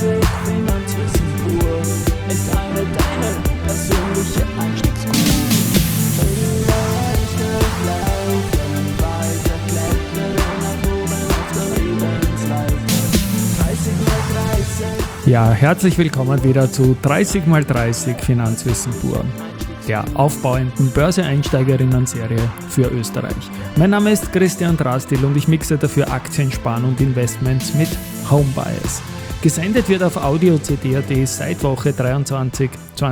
360 Finanzwissen pur ist deine persönliche Einstiegskur. Leichter weiter klettern nach oben auf der Lebensleiter. 30x30. Ja, herzlich willkommen wieder zu 30x30 Finanzwissen pur, der aufbauenden Börse-Einsteigerinnen-Serie für Österreich. Mein Name ist Christian Drastil und ich mixe dafür Aktien, Sparen und Investments mit Homebias. Gesendet wird auf Audio-CD.at seit Woche 23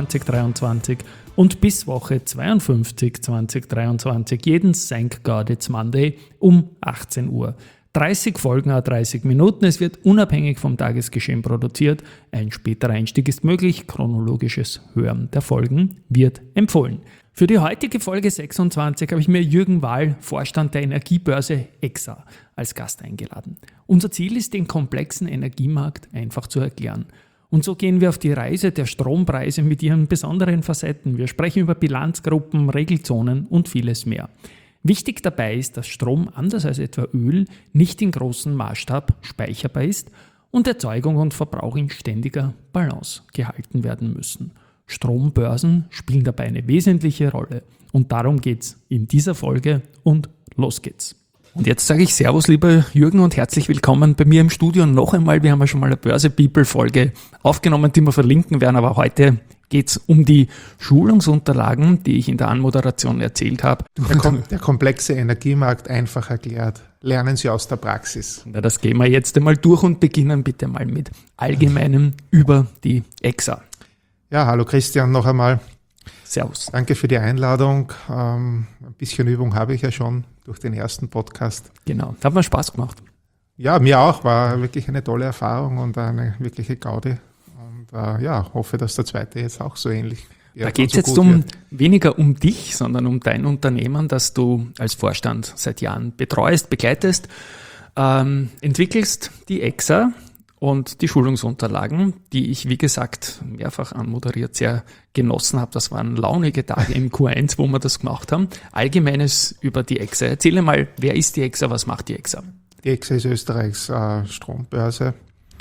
2023 und bis Woche 52 2023 jeden Thank God It's Monday um 18 Uhr. 30 Folgen à 30 Minuten, es wird unabhängig vom Tagesgeschehen produziert. Ein späterer Einstieg ist möglich, chronologisches Hören der Folgen wird empfohlen. Für die heutige Folge 26 habe ich mir Jürgen Wahl, Vorstand der Energiebörse EXA, als Gast eingeladen. Unser Ziel ist, den komplexen Energiemarkt einfach zu erklären. Und so gehen wir auf die Reise der Strompreise mit ihren besonderen Facetten. Wir sprechen über Bilanzgruppen, Regelzonen und vieles mehr. Wichtig dabei ist, dass Strom, anders als etwa Öl, nicht in großem Maßstab speicherbar ist und Erzeugung und Verbrauch in ständiger Balance gehalten werden müssen. Strombörsen spielen dabei eine wesentliche Rolle und darum geht's in dieser Folge und los geht's. Und jetzt sage ich Servus, lieber Jürgen, und herzlich willkommen bei mir im Studio noch einmal. Wir haben ja schon mal eine Börse-People-Folge aufgenommen, die wir verlinken werden, aber heute geht es um die Schulungsunterlagen, die ich in der Anmoderation erzählt habe. Der komplexe Energiemarkt einfach erklärt. Lernen Sie aus der Praxis. Ja, das gehen wir jetzt einmal durch und beginnen bitte mal mit Allgemeinem über die EXA. Ja, hallo Christian noch einmal. Servus. Danke für die Einladung. Ein bisschen Übung habe ich ja schon durch den ersten Podcast. Genau, da hat mir Spaß gemacht. Ja, mir auch. War wirklich eine tolle Erfahrung und eine wirkliche Gaudi. Und hoffe, dass der zweite jetzt auch so ähnlich wird. Da geht es jetzt weniger um dich, sondern um dein Unternehmen, das du als Vorstand seit Jahren betreust, begleitest, entwickelst die EXA und die Schulungsunterlagen, die ich, wie gesagt, mehrfach anmoderiert sehr genossen habe. Das waren launige Tage im Q1, wo wir das gemacht haben. Allgemeines über die EXA. Erzähle mal, wer ist die EXA, was macht die EXA? Die EXA ist Österreichs Strombörse.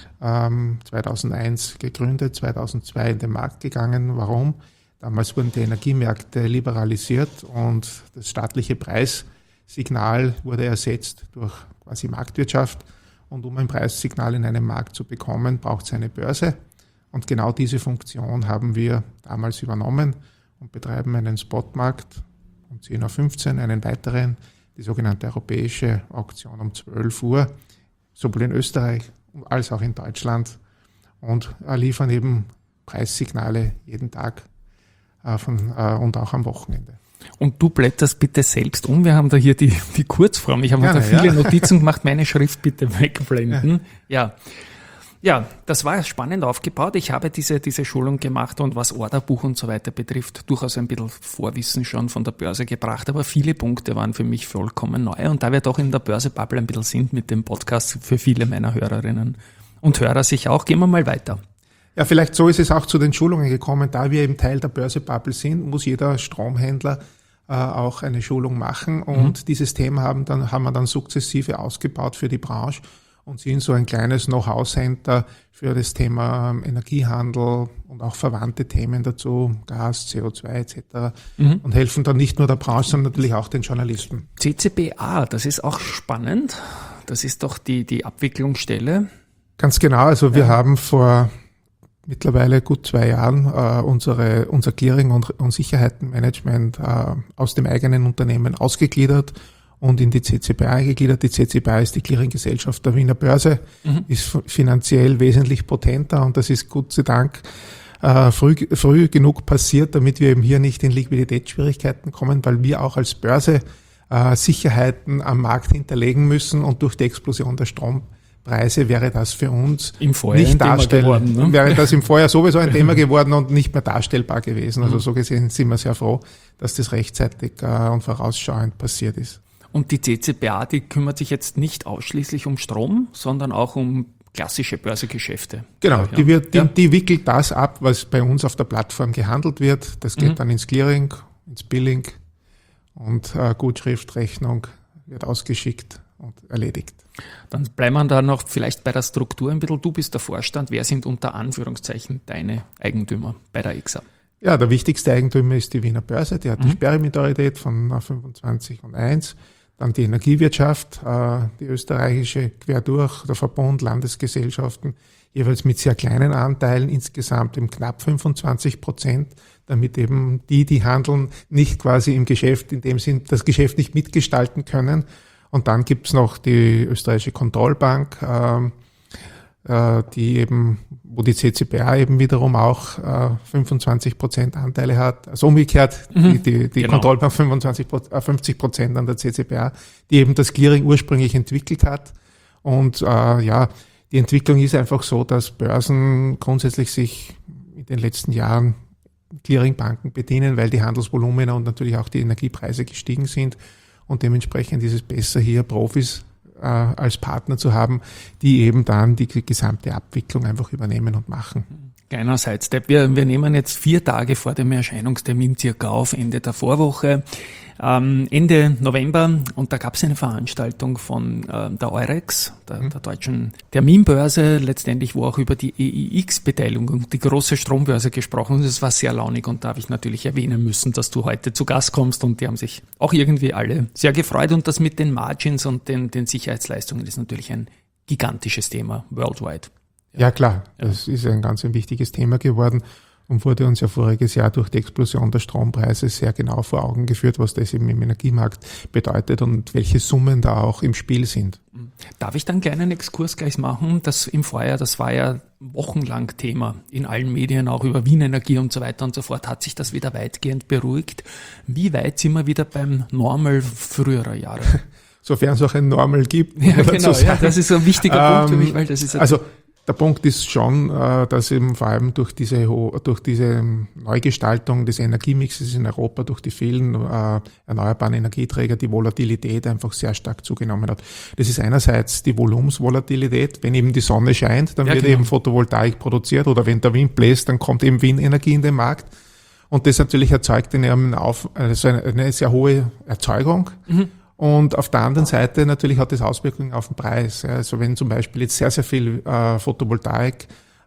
2001 gegründet, 2002 in den Markt gegangen. Warum? Damals wurden die Energiemärkte liberalisiert und das staatliche Preissignal wurde ersetzt durch quasi Marktwirtschaft. Und um ein Preissignal in einem Markt zu bekommen, braucht es eine Börse. Und genau diese Funktion haben wir damals übernommen und betreiben einen Spotmarkt um 10.15 Uhr, einen weiteren, die sogenannte europäische Auktion um 12 Uhr, sowohl in Österreich als auch in Deutschland, und liefern eben Preissignale jeden Tag und auch am Wochenende. Und du blätterst bitte selbst um. Wir haben da hier die Kurzform. Ich habe mir da viele Notizen gemacht. Meine Schrift bitte wegblenden. Ja, das war spannend aufgebaut. Ich habe diese Schulung gemacht und was Orderbuch und so weiter betrifft, durchaus ein bisschen Vorwissen schon von der Börse gebracht. Aber viele Punkte waren für mich vollkommen neu. Und da wir doch in der Börse-Bubble ein bisschen sind mit dem Podcast für viele meiner Hörerinnen und Hörer sich auch, gehen wir mal weiter. Ja, vielleicht so ist es auch zu den Schulungen gekommen. Da wir eben Teil der Börse-Bubble sind, muss jeder Stromhändler auch eine Schulung machen. Und dieses Thema haben wir dann sukzessive ausgebaut für die Branche und sind so ein kleines Know-how-Center für das Thema Energiehandel und auch verwandte Themen dazu, Gas, CO2 etc. Und helfen dann nicht nur der Branche, sondern natürlich auch den Journalisten. CCBA, das ist auch spannend. Das ist doch die Abwicklungsstelle. Ganz genau. Also wir haben vor mittlerweile gut 2 Jahren unser Clearing und Sicherheitenmanagement aus dem eigenen Unternehmen ausgegliedert und in die CCBA gegliedert. Die CCBA ist die Clearinggesellschaft der Wiener Börse, ist finanziell wesentlich potenter, und das ist Gott sei Dank früh genug passiert, damit wir eben hier nicht in Liquiditätsschwierigkeiten kommen, weil wir auch als Börse Sicherheiten am Markt hinterlegen müssen, und durch die Explosion der Strompreise wäre das für uns nicht darstellbar geworden. Ne? Wäre das im Vorjahr sowieso ein Thema geworden und nicht mehr darstellbar gewesen. Also so gesehen sind wir sehr froh, dass das rechtzeitig und vorausschauend passiert ist. Und die CCBA, die kümmert sich jetzt nicht ausschließlich um Strom, sondern auch um klassische Börsegeschäfte. Genau, die wickelt das ab, was bei uns auf der Plattform gehandelt wird. Das geht dann ins Clearing, ins Billing und Gutschrift, Rechnung wird ausgeschickt und erledigt. Dann bleiben wir da noch vielleicht bei der Struktur ein bisschen. Du bist der Vorstand. Wer sind unter Anführungszeichen deine Eigentümer bei der EXA? Ja, der wichtigste Eigentümer ist die Wiener Börse, die hat die Sperrminorität von 25,1. Dann die Energiewirtschaft, die österreichische quer durch, der Verbund, Landesgesellschaften, jeweils mit sehr kleinen Anteilen, insgesamt eben knapp 25%, damit eben die handeln, nicht quasi im Geschäft, in dem sie das Geschäft nicht mitgestalten können. Und dann gibt's noch die österreichische Kontrollbank, die eben, wo die CCBA eben wiederum auch 25% Anteile hat. Also umgekehrt, die genau. Kontrollbank 50% an der CCBA, die eben das Clearing ursprünglich entwickelt hat. Und die Entwicklung ist einfach so, dass Börsen grundsätzlich sich in den letzten Jahren Clearingbanken bedienen, weil die Handelsvolumina und natürlich auch die Energiepreise gestiegen sind. Und dementsprechend ist es besser, hier Profis als Partner zu haben, die eben dann die gesamte Abwicklung einfach übernehmen und machen. Kleiner Sidestep. Wir nehmen jetzt 4 Tage vor dem Erscheinungstermin circa auf, Ende der Vorwoche. Ende November, und da gab es eine Veranstaltung von der Eurex, der deutschen Terminbörse, letztendlich, wo auch über die EIX-Beteiligung, die große Strombörse gesprochen ist. Es war sehr launig, und da habe ich natürlich erwähnen müssen, dass du heute zu Gast kommst, und die haben sich auch irgendwie alle sehr gefreut, und das mit den Margins und den Sicherheitsleistungen ist natürlich ein gigantisches Thema worldwide. Ja klar, das ist ein ganz wichtiges Thema geworden und wurde uns ja voriges Jahr durch die Explosion der Strompreise sehr genau vor Augen geführt, was das eben im Energiemarkt bedeutet und welche Summen da auch im Spiel sind. Darf ich dann einen kleinen Exkurs gleich machen? Das im Vorjahr, das war ja wochenlang Thema in allen Medien, auch über Wien Energie und so weiter und so fort. Hat sich das wieder weitgehend beruhigt? Wie weit sind wir wieder beim Normal früherer Jahre? Sofern es auch ein Normal gibt. Ja, genau, ja, das ist so ein wichtiger Punkt für mich, weil das ist der Punkt ist schon, dass eben vor allem durch diese Neugestaltung des Energiemixes in Europa, durch die vielen erneuerbaren Energieträger, die Volatilität einfach sehr stark zugenommen hat. Das ist einerseits die Volumensvolatilität. Wenn eben die Sonne scheint, dann wird eben Photovoltaik produziert, oder wenn der Wind bläst, dann kommt eben Windenergie in den Markt. Und das natürlich erzeugt eine sehr hohe Erzeugung. Und auf der anderen Seite natürlich hat das Auswirkungen auf den Preis. Also wenn zum Beispiel jetzt sehr, sehr viel Photovoltaik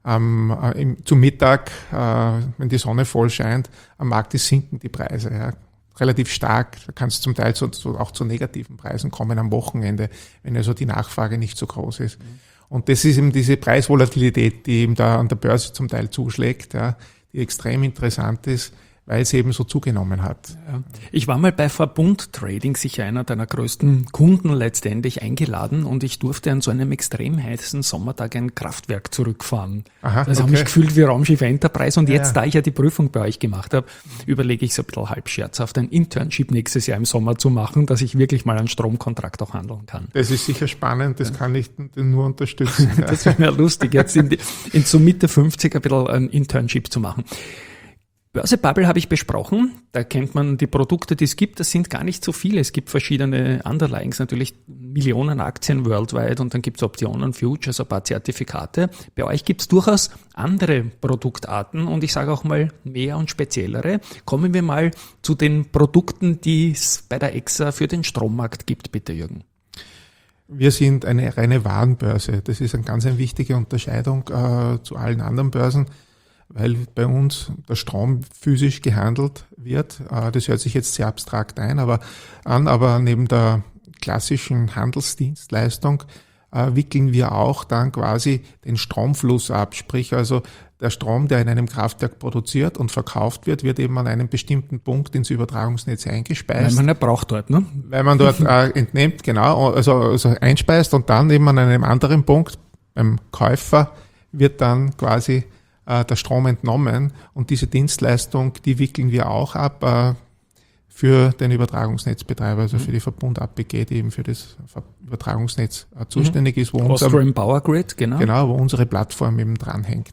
zum Mittag, wenn die Sonne voll scheint, am Markt ist, sinken die Preise relativ stark. Da kann es zum Teil auch zu negativen Preisen kommen am Wochenende, wenn also die Nachfrage nicht so groß ist. Und das ist eben diese Preisvolatilität, die eben da an der Börse zum Teil zuschlägt, die extrem interessant ist, weil es eben so zugenommen hat. Ja. Ich war mal bei Verbund Trading, sicher einer deiner größten Kunden letztendlich, eingeladen, und ich durfte an so einem extrem heißen Sommertag ein Kraftwerk zurückfahren. Also habe mich gefühlt wie Raumschiff Enterprise, und jetzt, da ich ja die Prüfung bei euch gemacht habe, überlege ich so ein bisschen halb scherzhaft, ein Internship nächstes Jahr im Sommer zu machen, dass ich wirklich mal einen Stromkontrakt auch handeln kann. Das ist sicher spannend, das kann ich nur unterstützen. Das wäre mir lustig, jetzt in so Mitte 50 ein bisschen ein Internship zu machen. Börsebubble habe ich besprochen, da kennt man die Produkte, die es gibt, das sind gar nicht so viele. Es gibt verschiedene Underlyings, natürlich Millionen Aktien worldwide, und dann gibt es Optionen, Futures, ein paar Zertifikate. Bei euch gibt es durchaus andere Produktarten, und ich sage auch mal mehr und speziellere. Kommen wir mal zu den Produkten, die es bei der EXA für den Strommarkt gibt, bitte Jürgen. Wir sind eine reine Warenbörse. Das ist eine ganz wichtige Unterscheidung zu allen anderen Börsen, weil bei uns der Strom physisch gehandelt wird. Das hört sich jetzt sehr abstrakt aber neben der klassischen Handelsdienstleistung wickeln wir auch dann quasi den Stromfluss ab. Sprich also, der Strom, der in einem Kraftwerk produziert und verkauft wird, wird eben an einem bestimmten Punkt ins Übertragungsnetz eingespeist. Weil man ja braucht dort, ne? Weil man dort entnimmt, genau, also einspeist, und dann eben an einem anderen Punkt beim Käufer wird dann quasi der Strom entnommen, und diese Dienstleistung, die wickeln wir auch ab für den Übertragungsnetzbetreiber, also für die Verbund APG, die eben für das Übertragungsnetz zuständig ist, wo Austrian Power Grid, genau, wo unsere Plattform eben dranhängt.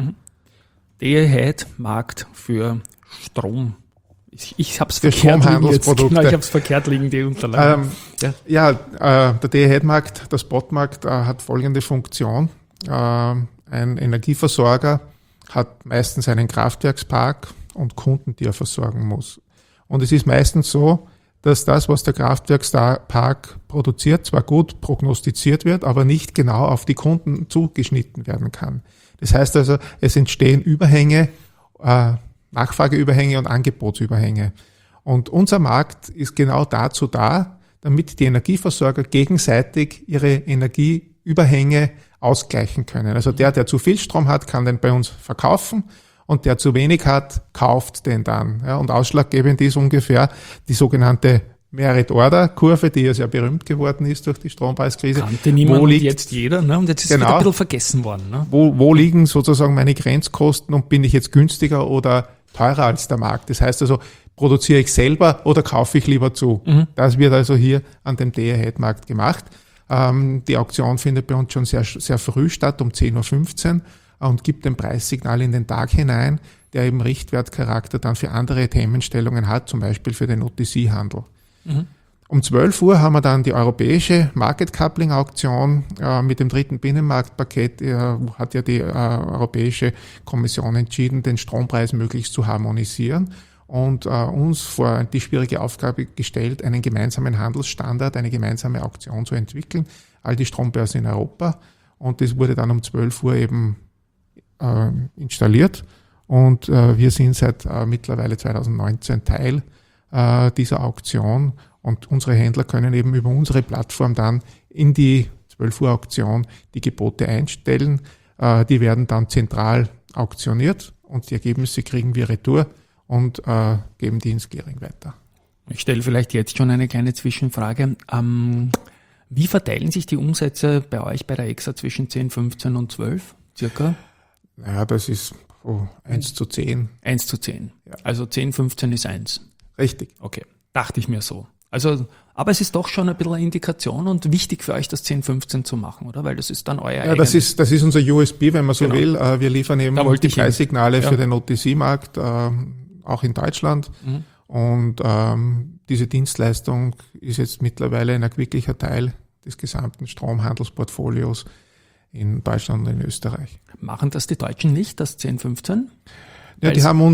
Day-Ahead Markt für Strom. Ich habe es verkehrt liegen jetzt. Genau, ich habe es verkehrt liegen, die Unterlagen. Der Day-Ahead Markt, der Spotmarkt, hat folgende Funktion. Ein Energieversorger hat meistens einen Kraftwerkspark und Kunden, die er versorgen muss. Und es ist meistens so, dass das, was der Kraftwerkspark produziert, zwar gut prognostiziert wird, aber nicht genau auf die Kunden zugeschnitten werden kann. Das heißt also, es entstehen Überhänge, Nachfrageüberhänge und Angebotsüberhänge. Und unser Markt ist genau dazu da, damit die Energieversorger gegenseitig ihre Energieüberhänge ausgleichen können. Also der zu viel Strom hat, kann den bei uns verkaufen und der zu wenig hat, kauft den dann. Ja, und ausschlaggebend ist ungefähr die sogenannte Merit-Order-Kurve, die ja sehr berühmt geworden ist durch die Strompreiskrise. Kannte niemand, und jetzt jeder, ne? Und jetzt ist es wieder ein bisschen vergessen worden. Ne? Wo liegen sozusagen meine Grenzkosten und bin ich jetzt günstiger oder teurer als der Markt? Das heißt also, produziere ich selber oder kaufe ich lieber zu? Das wird also hier an dem Day-Ahead-Markt gemacht. Die Auktion findet bei uns schon sehr, sehr früh statt, um 10.15 Uhr und gibt ein Preissignal in den Tag hinein, der eben Richtwertcharakter dann für andere Themenstellungen hat, zum Beispiel für den OTC-Handel. Um 12 Uhr haben wir dann die europäische Market Coupling Auktion mit dem dritten Binnenmarktpaket. Hat ja die Europäische Kommission entschieden, den Strompreis möglichst zu harmonisieren und uns vor die schwierige Aufgabe gestellt, einen gemeinsamen Handelsstandard, eine gemeinsame Auktion zu entwickeln, all die Strombörsen in Europa. Und das wurde dann um 12 Uhr eben installiert. Und wir sind seit mittlerweile 2019 Teil dieser Auktion. Und unsere Händler können eben über unsere Plattform dann in die 12 Uhr Auktion die Gebote einstellen. Die werden dann zentral auktioniert und die Ergebnisse kriegen wir retour und geben die ins Clearing weiter. Ich stelle vielleicht jetzt schon eine kleine Zwischenfrage. Wie verteilen sich die Umsätze bei euch bei der EXA zwischen 10, 15 und 12 circa? Naja, das ist 1:10. 1:10. Ja. Also 10, 15 ist 1. Richtig. Okay, dachte ich mir so. Also, aber es ist doch schon ein bisschen eine Indikation und wichtig für euch, das 10, 15 zu machen, oder? Weil das ist dann euer eigenes. Das ist unser USP, wenn man so will. Wir liefern eben die Preissignale für den OTC-Markt, auch in Deutschland. Und diese Dienstleistung ist jetzt mittlerweile ein erquicklicher Teil des gesamten Stromhandelsportfolios in Deutschland und in Österreich. Machen das die Deutschen nicht, das 10, 15? Ja, die haben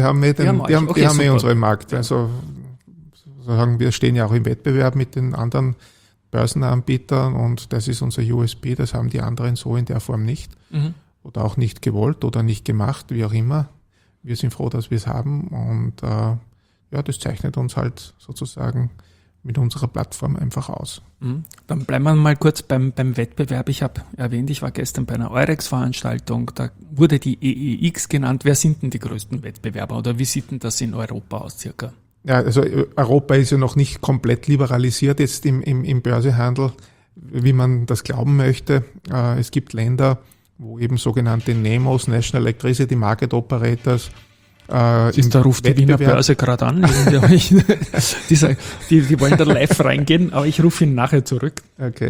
unseren Markt. Ja. Also sozusagen, wir stehen ja auch im Wettbewerb mit den anderen Börsenanbietern und das ist unser USP, das haben die anderen so in der Form nicht oder auch nicht gewollt oder nicht gemacht, wie auch immer. Wir sind froh, dass wir es haben und das zeichnet uns halt sozusagen mit unserer Plattform einfach aus. Dann bleiben wir mal kurz beim Wettbewerb. Ich habe erwähnt, ich war gestern bei einer Eurex-Veranstaltung, da wurde die EEX genannt. Wer sind denn die größten Wettbewerber oder wie sieht denn das in Europa aus circa? Ja, also Europa ist ja noch nicht komplett liberalisiert jetzt im Börsehandel, wie man das glauben möchte. Es gibt Länder, wo eben sogenannte NEMOs, National Electricity Market Operators, da ruft die Wiener Börse gerade an. Die wollen da live reingehen, aber ich rufe ihn nachher zurück. Okay.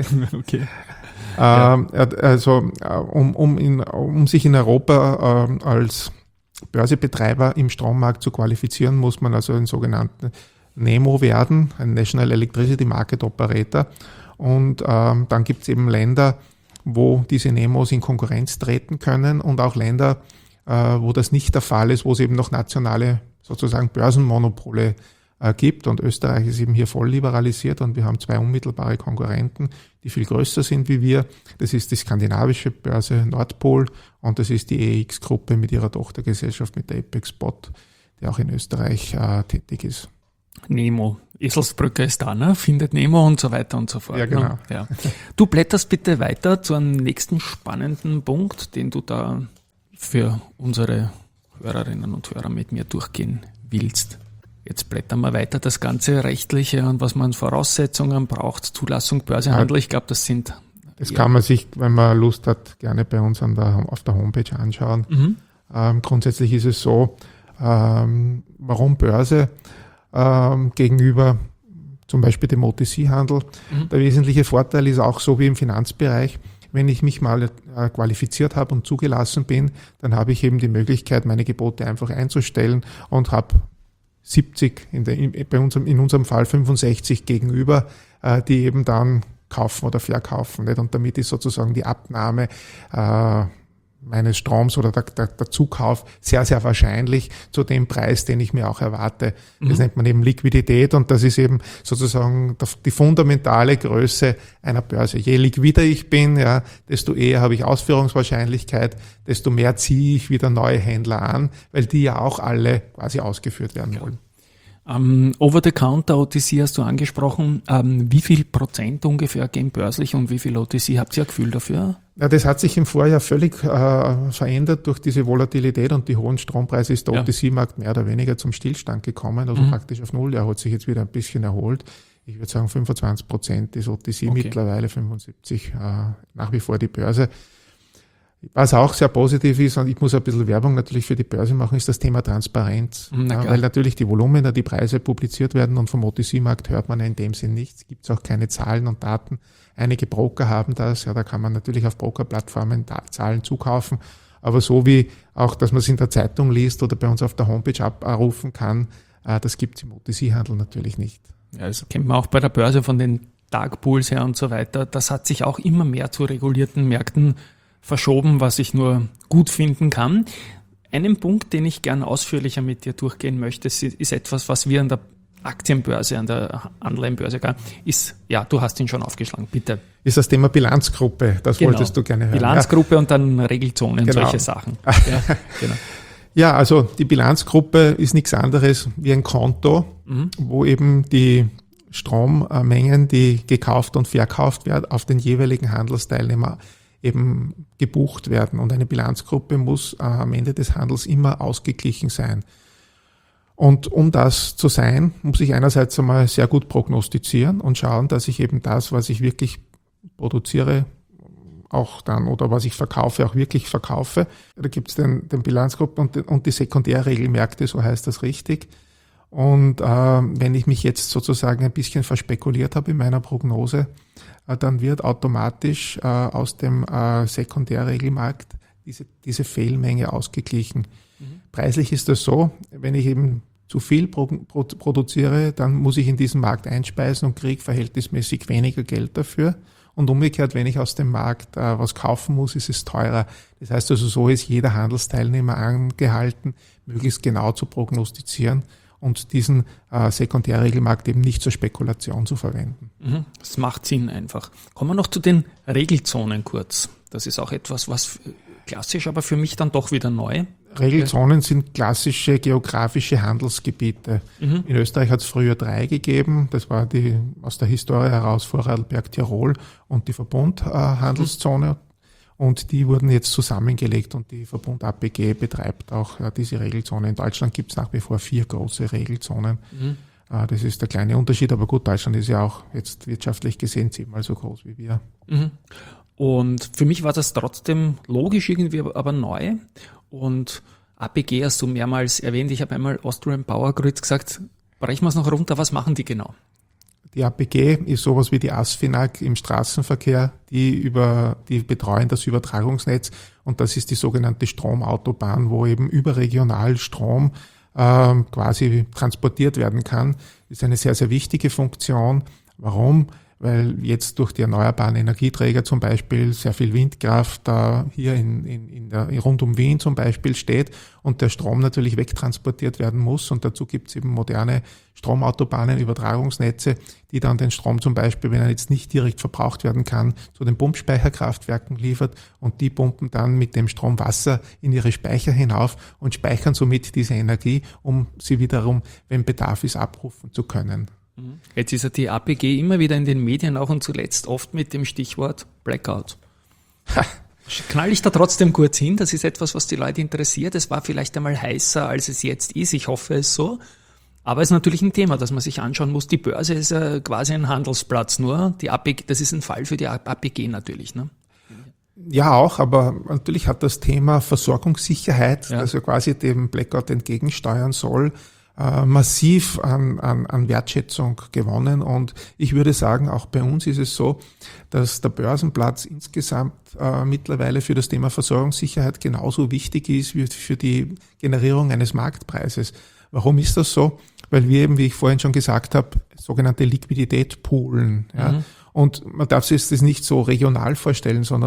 Ja. Also um sich in Europa als Börsebetreiber im Strommarkt zu qualifizieren, muss man also einen sogenannten NEMO werden, ein National Electricity Market Operator. Und dann gibt es eben Länder, wo diese NEMOs in Konkurrenz treten können und auch Länder, wo das nicht der Fall ist, wo es eben noch nationale sozusagen Börsenmonopole gibt. Und Österreich ist eben hier voll liberalisiert und wir haben zwei unmittelbare Konkurrenten, die viel größer sind wie wir. Das ist die skandinavische Börse Nordpol und das ist die EEX-Gruppe mit ihrer Tochtergesellschaft mit der Apex Spot, die auch in Österreich tätig ist. Nemo. Eselsbrücke ist da, ne? Findet Nemo und so weiter und so fort. Ja, genau. Ne? Ja. Du blätterst bitte weiter zu einem nächsten spannenden Punkt, den du da für unsere Hörerinnen und Hörer mit mir durchgehen willst. Jetzt blättern wir weiter das ganze Rechtliche und was man Voraussetzungen braucht, Zulassung, Börsehandel. Ich glaube, das sind... Das kann man sich, wenn man Lust hat, gerne bei uns auf der Homepage anschauen. Grundsätzlich ist es so, warum Börse gegenüber zum Beispiel dem OTC-Handel. Der wesentliche Vorteil ist auch so wie im Finanzbereich, wenn ich mich mal qualifiziert habe und zugelassen bin, dann habe ich eben die Möglichkeit, meine Gebote einfach einzustellen und habe 70, in unserem Fall 65 gegenüber, die eben dann kaufen oder verkaufen. Nicht? Und damit ist sozusagen die Abnahme meines Stroms oder der Zukauf sehr, sehr wahrscheinlich zu dem Preis, den ich mir auch erwarte. Das nennt man eben Liquidität und das ist eben sozusagen die fundamentale Größe einer Börse. Je liquider ich bin, ja, desto eher habe ich Ausführungswahrscheinlichkeit, desto mehr ziehe ich wieder neue Händler an, weil die ja auch alle quasi ausgeführt werden wollen. Over-the-Counter OTC hast du angesprochen. Wie viel Prozent ungefähr gehen börslich und wie viel OTC? Habt ihr ein Gefühl dafür? Ja, das hat sich im Vorjahr völlig verändert durch diese Volatilität und die hohen Strompreise ist der OTC-Markt mehr oder weniger zum Stillstand gekommen, also praktisch auf Null. Er hat sich jetzt wieder ein bisschen erholt. Ich würde sagen 25% ist OTC mittlerweile, 75% nach wie vor die Börse. Was auch sehr positiv ist, und ich muss ein bisschen Werbung natürlich für die Börse machen, ist das Thema Transparenz. Weil natürlich die Volumina, die Preise publiziert werden und vom OTC-Markt hört man in dem Sinn nichts. Gibt es auch keine Zahlen und Daten. Einige Broker haben das, ja, da kann man natürlich auf Broker-Plattformen Zahlen zukaufen. Aber so wie auch, dass man es in der Zeitung liest oder bei uns auf der Homepage abrufen kann, das gibt es im OTC-Handel natürlich nicht. Ja, das kennt man auch bei der Börse von den Dark-Pools her und so weiter. Das hat sich auch immer mehr zu regulierten Märkten verschoben, was ich nur gut finden kann. Einen Punkt, den ich gern ausführlicher mit dir durchgehen möchte, ist etwas, was wir an der Aktienbörse, an der Anleihenbörse, ist, ja, du hast ihn schon aufgeschlagen, bitte. Ist das Thema Bilanzgruppe, das wolltest du gerne hören. Bilanzgruppe und dann Regelzonen, solche Sachen. Ja, genau. Ja, also die Bilanzgruppe ist nichts anderes wie ein Konto, wo eben die Strommengen, die gekauft und verkauft werden, auf den jeweiligen Handelsteilnehmer eben gebucht werden. Und eine Bilanzgruppe muss am Ende des Handels immer ausgeglichen sein. Und um das zu sein, muss ich einerseits einmal sehr gut prognostizieren und schauen, dass ich eben das, was ich wirklich produziere, auch dann, oder was ich verkaufe, auch wirklich verkaufe. Da gibt es den Bilanzgruppen und die Sekundärregelmärkte, so heißt das richtig. Und wenn ich mich jetzt sozusagen ein bisschen verspekuliert habe in meiner Prognose, dann wird automatisch aus dem Sekundärregelmarkt diese Fehlmenge ausgeglichen. Preislich ist das so, wenn ich eben zu viel produziere, dann muss ich in diesen Markt einspeisen und kriege verhältnismäßig weniger Geld dafür. Und umgekehrt, wenn ich aus dem Markt was kaufen muss, ist es teurer. Das heißt also, so ist jeder Handelsteilnehmer angehalten, möglichst genau zu prognostizieren und diesen Sekundärregelmarkt eben nicht zur Spekulation zu verwenden. Das macht Sinn einfach. Kommen wir noch zu den Regelzonen kurz. Das ist auch etwas, was klassisch, aber für mich dann doch wieder neu. Regelzonen sind klassische geografische Handelsgebiete. In Österreich hat es früher 3 gegeben. Das war die aus der Historie heraus Vorarlberg, Tirol und die Verbund-Handelszone. Und die wurden jetzt zusammengelegt und die Verbund APG betreibt auch diese Regelzone. In Deutschland gibt es nach wie vor 4 große Regelzonen. Das ist der kleine Unterschied, aber gut, Deutschland ist ja auch jetzt wirtschaftlich gesehen 10-mal so groß wie wir. Und für mich war das trotzdem logisch irgendwie, aber neu. Und APG hast du mehrmals erwähnt. Ich habe einmal Austrian Power Grids gesagt. Brechen wir es noch runter. Was machen die genau? Die APG ist sowas wie die ASFINAG im Straßenverkehr. Die betreuen das Übertragungsnetz. Und das ist die sogenannte Stromautobahn, wo eben überregional Strom quasi transportiert werden kann. Das ist eine sehr, sehr wichtige Funktion. Warum? Weil jetzt durch die erneuerbaren Energieträger zum Beispiel sehr viel Windkraft hier rund um Wien zum Beispiel steht und der Strom natürlich wegtransportiert werden muss. Und dazu gibt es eben moderne Stromautobahnen, Übertragungsnetze, die dann den Strom zum Beispiel, wenn er jetzt nicht direkt verbraucht werden kann, zu den Pumpspeicherkraftwerken liefert und die pumpen dann mit dem Strom Wasser in ihre Speicher hinauf und speichern somit diese Energie, um sie wiederum, wenn Bedarf ist, abrufen zu können. Jetzt ist ja die APG immer wieder in den Medien auch und zuletzt oft mit dem Stichwort Blackout. Knall ich da trotzdem kurz hin? Das ist etwas, was die Leute interessiert. Es war vielleicht einmal heißer, als es jetzt ist. Ich hoffe es so. Aber es ist natürlich ein Thema, das man sich anschauen muss. Die Börse ist ja quasi ein Handelsplatz nur. Die APG, das ist ein Fall für die APG natürlich, ne? Ja, auch, aber natürlich hat das Thema Versorgungssicherheit, das ja quasi dem Blackout entgegensteuern soll, massiv an Wertschätzung gewonnen. Und ich würde sagen, auch bei uns ist es so, dass der Börsenplatz insgesamt mittlerweile für das Thema Versorgungssicherheit genauso wichtig ist wie für die Generierung eines Marktpreises. Warum ist das so? Weil wir eben, wie ich vorhin schon gesagt habe, sogenannte Liquidität poolen. Ja? Und man darf sich das nicht so regional vorstellen, sondern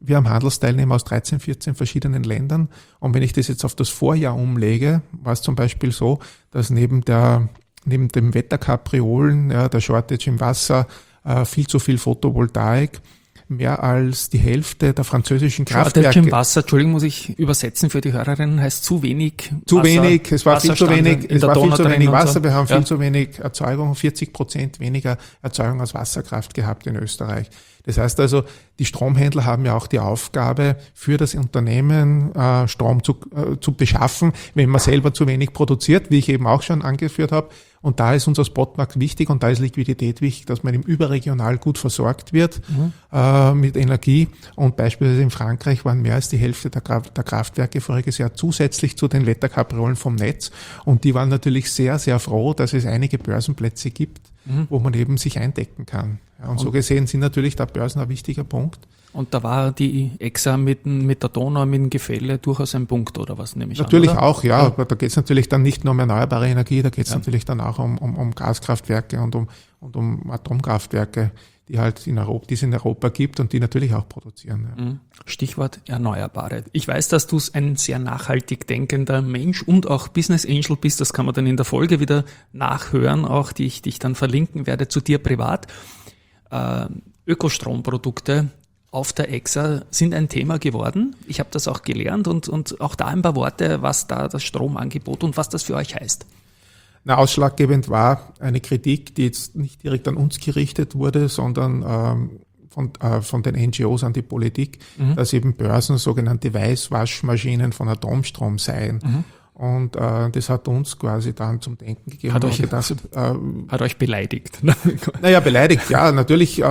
wir haben Handelsteilnehmer aus 13, 14 verschiedenen Ländern. Und wenn ich das jetzt auf das Vorjahr umlege, war es zum Beispiel so, dass neben dem Wetterkapriolen, der Shortage im Wasser, viel zu viel Photovoltaik, mehr als die Hälfte der französischen Kraftwerke. Shortage im Wasser, Entschuldigung, muss ich übersetzen für die Hörerinnen, heißt zu wenig Zu Wasser, wenig, es war viel zu wenig, in der Donau drin und Wasser, so. wir haben viel zu wenig Erzeugung, 40% weniger Erzeugung aus Wasserkraft gehabt in Österreich. Das heißt also, die Stromhändler haben ja auch die Aufgabe, für das Unternehmen Strom zu beschaffen, wenn man selber zu wenig produziert, wie ich eben auch schon angeführt habe. Und da ist unser Spotmarkt wichtig und da ist Liquidität wichtig, dass man überregional gut versorgt wird mit Energie. Und beispielsweise in Frankreich waren mehr als die Hälfte der Kraftwerke voriges Jahr zusätzlich zu den Wetterkapriolen vom Netz. Und die waren natürlich sehr, sehr froh, dass es einige Börsenplätze gibt, wo man eben sich eindecken kann. Ja, und so gesehen sind natürlich da Börsen ein wichtiger Punkt. Und da war die EXA mit der Donau, mit dem Gefälle durchaus ein Punkt, oder was nehme ich natürlich an? Natürlich auch, ja. Aber da geht es natürlich dann nicht nur um erneuerbare Energie, da geht es natürlich dann auch um Gaskraftwerke und um Atomkraftwerke, die halt in Europa gibt und die natürlich auch produzieren. Ja. Stichwort Erneuerbare. Ich weiß, dass du ein sehr nachhaltig denkender Mensch und auch Business Angel bist. Das kann man dann in der Folge wieder nachhören, auch die ich dich dann verlinken werde zu dir privat. Ökostromprodukte auf der EXA sind ein Thema geworden. Ich habe das auch gelernt und auch da ein paar Worte, was da das Stromangebot und was das für euch heißt. Na, ausschlaggebend war eine Kritik, die jetzt nicht direkt an uns gerichtet wurde, sondern von den NGOs an die Politik, dass eben Börsen sogenannte Weißwaschmaschinen von Atomstrom seien. Und das hat uns quasi dann zum Denken gegeben. Hat euch beleidigt? Naja, beleidigt, ja. Natürlich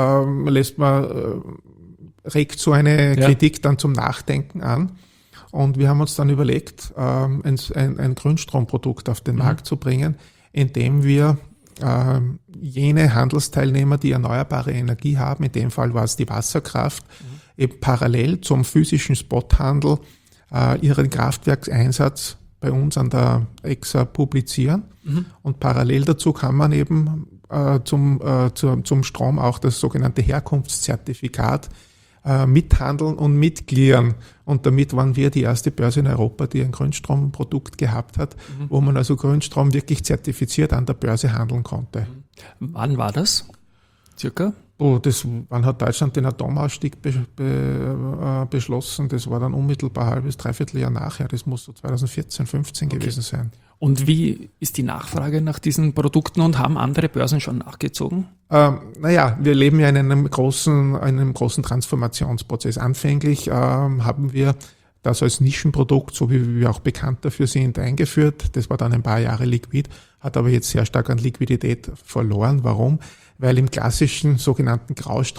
regt so eine Kritik dann zum Nachdenken an. Und wir haben uns dann überlegt, ein Grünstromprodukt auf den Markt zu bringen, indem wir jene Handelsteilnehmer, die erneuerbare Energie haben, in dem Fall war es die Wasserkraft, eben parallel zum physischen Spothandel ihren Kraftwerkseinsatz bei uns an der EXA publizieren. Und parallel dazu kann man eben zum Strom auch das sogenannte Herkunftszertifikat mithandeln und mitclearen. Und damit waren wir die erste Börse in Europa, die ein Grünstromprodukt gehabt hat, wo man also Grünstrom wirklich zertifiziert an der Börse handeln konnte. Wann war das? Circa? Wann hat Deutschland den Atomausstieg beschlossen? Das war dann unmittelbar halbes, dreiviertel Jahr nachher. Das muss so 2014, 15 gewesen sein. Und wie ist die Nachfrage nach diesen Produkten und haben andere Börsen schon nachgezogen? Wir leben ja in einem großen Transformationsprozess. Anfänglich haben wir das als Nischenprodukt, so wie wir auch bekannt dafür sind, eingeführt. Das war dann ein paar Jahre liquid, hat aber jetzt sehr stark an Liquidität verloren. Warum? Weil im klassischen sogenannten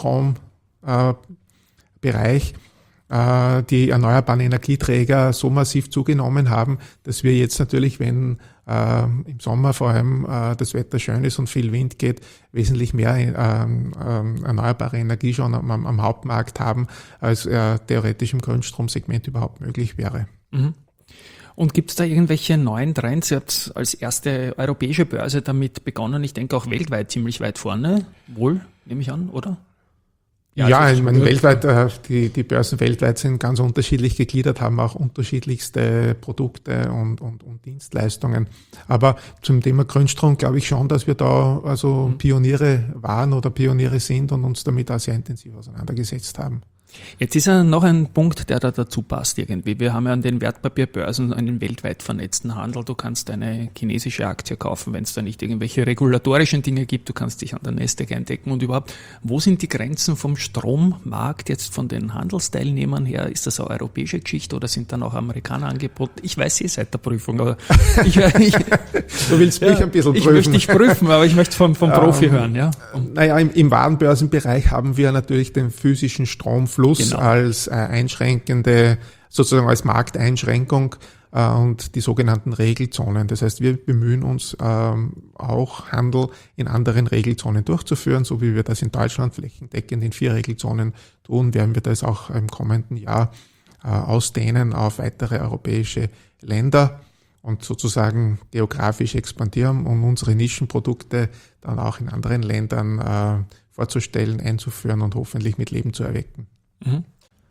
Graustrombereich die erneuerbaren Energieträger so massiv zugenommen haben, dass wir jetzt natürlich, wenn im Sommer vor allem das Wetter schön ist und viel Wind geht, wesentlich mehr erneuerbare Energie schon am Hauptmarkt haben, als theoretisch im Grünstromsegment überhaupt möglich wäre. Und gibt es da irgendwelche neuen Trends? Ihr habt als erste europäische Börse damit begonnen. Ich denke auch weltweit ziemlich weit vorne. Wohl, nehme ich an, oder? Ja, ich meine, weltweit, die Börsen weltweit sind ganz unterschiedlich gegliedert, haben auch unterschiedlichste Produkte und Dienstleistungen. Aber zum Thema Grünstrom glaube ich schon, dass wir da also Pioniere waren oder Pioniere sind und uns damit auch sehr intensiv auseinandergesetzt haben. Jetzt ist ja noch ein Punkt, der da dazu passt irgendwie. Wir haben ja an den Wertpapierbörsen einen weltweit vernetzten Handel. Du kannst eine chinesische Aktie kaufen, wenn es da nicht irgendwelche regulatorischen Dinge gibt. Du kannst dich an der Nasdaq eindecken und überhaupt. Wo sind die Grenzen vom Strommarkt jetzt von den Handelsteilnehmern her? Ist das eine europäische Geschichte oder sind dann auch Amerikaner angeboten? Ich weiß seit der Prüfung, aber du willst mich ein bisschen prüfen. Ich möchte dich prüfen, aber ich möchte vom Profi hören. Ja. Im Warenbörsenbereich haben wir natürlich den physischen Stromfluss als einschränkende, sozusagen als Markteinschränkung und die sogenannten Regelzonen. Das heißt, wir bemühen uns auch Handel in anderen Regelzonen durchzuführen, so wie wir das in Deutschland flächendeckend in 4 Regelzonen tun, werden wir das auch im kommenden Jahr ausdehnen auf weitere europäische Länder und sozusagen geografisch expandieren, um unsere Nischenprodukte dann auch in anderen Ländern vorzustellen, einzuführen und hoffentlich mit Leben zu erwecken.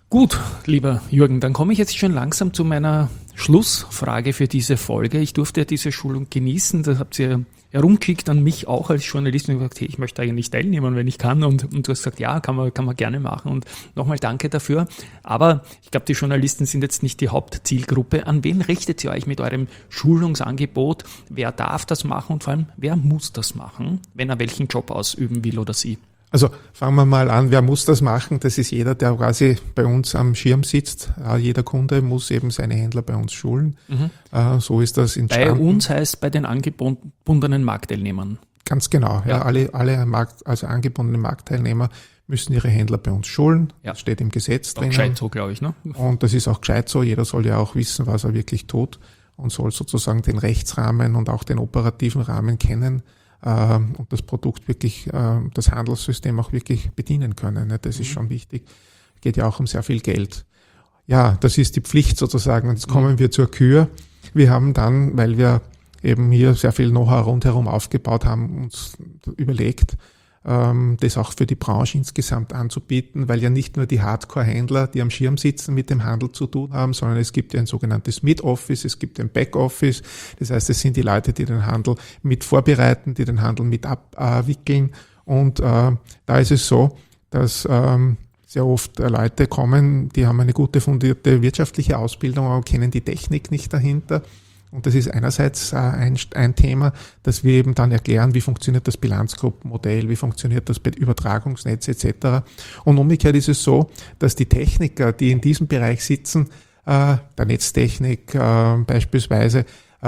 Gut, lieber Jürgen, dann komme ich jetzt schon langsam zu meiner Schlussfrage für diese Folge. Ich durfte ja diese Schulung genießen, das habt ihr herumgeschickt an mich auch als Journalist und gesagt, hey, ich möchte eigentlich teilnehmen, wenn ich kann. Und du hast gesagt, ja, kann man gerne machen. Und nochmal danke dafür. Aber ich glaube, die Journalisten sind jetzt nicht die Hauptzielgruppe. An wen richtet ihr euch mit eurem Schulungsangebot? Wer darf das machen und vor allem, wer muss das machen, wenn er welchen Job ausüben will oder sie? Also fangen wir mal an, wer muss das machen? Das ist jeder, der quasi bei uns am Schirm sitzt. Jeder Kunde muss eben seine Händler bei uns schulen. So ist das entstanden. Bei uns heißt bei den angebundenen Marktteilnehmern. Ganz genau. Ja. Alle angebundenen Marktteilnehmer müssen ihre Händler bei uns schulen. Ja. Das steht im Gesetz drin. Gescheit so, glaube ich. Ne? Und das ist auch gescheit so. Jeder soll ja auch wissen, was er wirklich tut und soll sozusagen den Rechtsrahmen und auch den operativen Rahmen kennen. Und das Produkt wirklich, das Handelssystem auch wirklich bedienen können. Das ist schon wichtig. Geht ja auch um sehr viel Geld. Ja, das ist die Pflicht sozusagen. Und jetzt kommen wir zur Kür. Wir haben dann, weil wir eben hier sehr viel Know-how rundherum aufgebaut haben, uns überlegt, das auch für die Branche insgesamt anzubieten, weil ja nicht nur die Hardcore-Händler, die am Schirm sitzen, mit dem Handel zu tun haben, sondern es gibt ja ein sogenanntes Mid-Office, es gibt ein Back-Office. Das heißt, es sind die Leute, die den Handel mit vorbereiten, die den Handel mit abwickeln. Und da ist es so, dass sehr oft Leute kommen, die haben eine gute fundierte wirtschaftliche Ausbildung, aber kennen die Technik nicht dahinter. Und das ist einerseits ein Thema, dass wir eben dann erklären, wie funktioniert das Bilanzgruppenmodell, wie funktioniert das Übertragungsnetz etc. Und umgekehrt ist es so, dass die Techniker, die in diesem Bereich sitzen, der Netztechnik beispielsweise,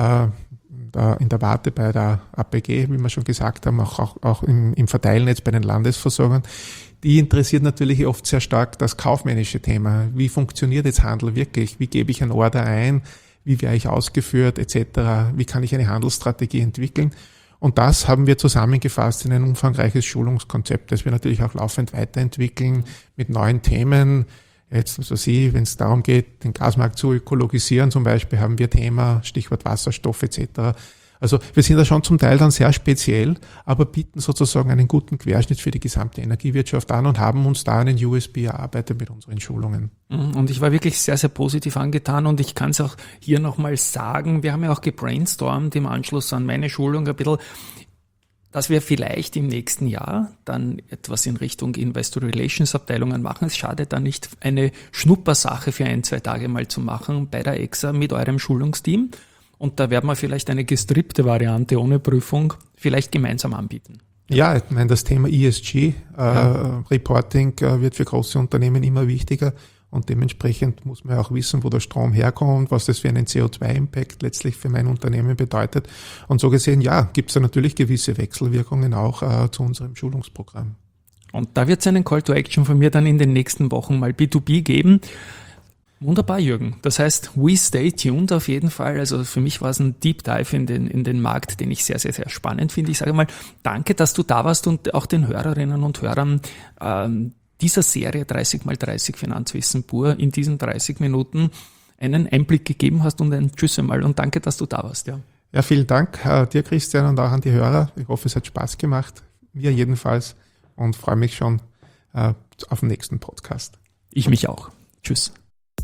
in der Warte bei der APG, wie wir schon gesagt haben, auch im Verteilnetz bei den Landesversorgern, die interessiert natürlich oft sehr stark das kaufmännische Thema. Wie funktioniert jetzt Handel wirklich? Wie gebe ich einen Order ein? Wie werde ich ausgeführt, etc. Wie kann ich eine Handelsstrategie entwickeln? Und das haben wir zusammengefasst in ein umfangreiches Schulungskonzept, das wir natürlich auch laufend weiterentwickeln mit neuen Themen. Jetzt, wenn es darum geht, den Gasmarkt zu ökologisieren zum Beispiel, haben wir Thema, Stichwort Wasserstoff etc. Also wir sind da schon zum Teil dann sehr speziell, aber bieten sozusagen einen guten Querschnitt für die gesamte Energiewirtschaft an und haben uns da einen USB erarbeitet mit unseren Schulungen. Und ich war wirklich sehr, sehr positiv angetan und ich kann es auch hier nochmal sagen, wir haben ja auch gebrainstormt im Anschluss an meine Schulung ein bisschen, dass wir vielleicht im nächsten Jahr dann etwas in Richtung Investor Relations Abteilungen machen. Es schadet dann nicht, eine Schnuppersache für 1-2 Tage mal zu machen bei der EXA mit eurem Schulungsteam. Und da werden wir vielleicht eine gestrippte Variante ohne Prüfung vielleicht gemeinsam anbieten. Ja, ich meine, das Thema ESG, Reporting wird für große Unternehmen immer wichtiger und dementsprechend muss man auch wissen, wo der Strom herkommt, was das für einen CO2-Impact letztlich für mein Unternehmen bedeutet. Und so gesehen, ja, gibt es da natürlich gewisse Wechselwirkungen auch zu unserem Schulungsprogramm. Und da wird es einen Call to Action von mir dann in den nächsten Wochen mal B2B geben. Wunderbar, Jürgen. Das heißt, we stay tuned auf jeden Fall. Also für mich war es ein Deep Dive in den Markt, den ich sehr, sehr, sehr spannend finde. Ich sage mal, danke, dass du da warst und auch den Hörerinnen und Hörern dieser Serie 30x30 Finanzwissen pur in diesen 30 Minuten einen Einblick gegeben hast und ein Tschüss einmal und danke, dass du da warst. Ja, vielen Dank dir, Christian, und auch an die Hörer. Ich hoffe, es hat Spaß gemacht. Mir jedenfalls und freue mich schon auf den nächsten Podcast. Ich mich auch. Tschüss.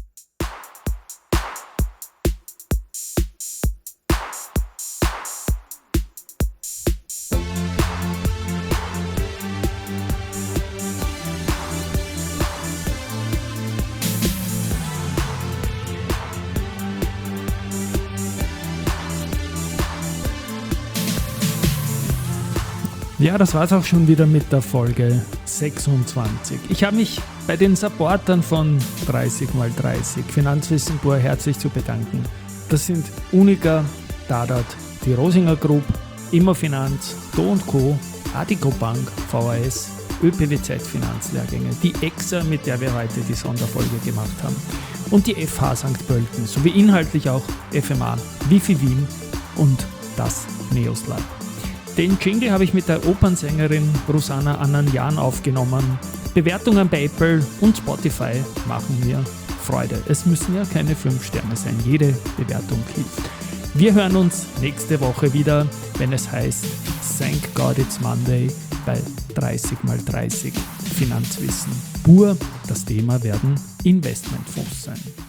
Ja, das war's auch schon wieder mit der Folge 26. Ich habe mich bei den Supportern von 30x30 Finanzwissen pur herzlich zu bedanken. Das sind Unica, Dadat, die Rosinger Group, Immofinanz, Do & Co, Adico Bank, VAS, ÖPWZ Finanzlehrgänge, die EXA, mit der wir heute die Sonderfolge gemacht haben, und die FH St. Pölten, sowie inhaltlich auch FMA, Wifi Wien und das Neos Lab. Den Jingle habe ich mit der Opernsängerin Rosanna Ananjan aufgenommen. Bewertungen bei Apple und Spotify machen mir Freude. Es müssen ja keine 5 Sterne sein, jede Bewertung hilft. Wir hören uns nächste Woche wieder, wenn es heißt Thank God It's Monday bei 30x30 Finanzwissen pur. Das Thema werden Investmentfonds sein.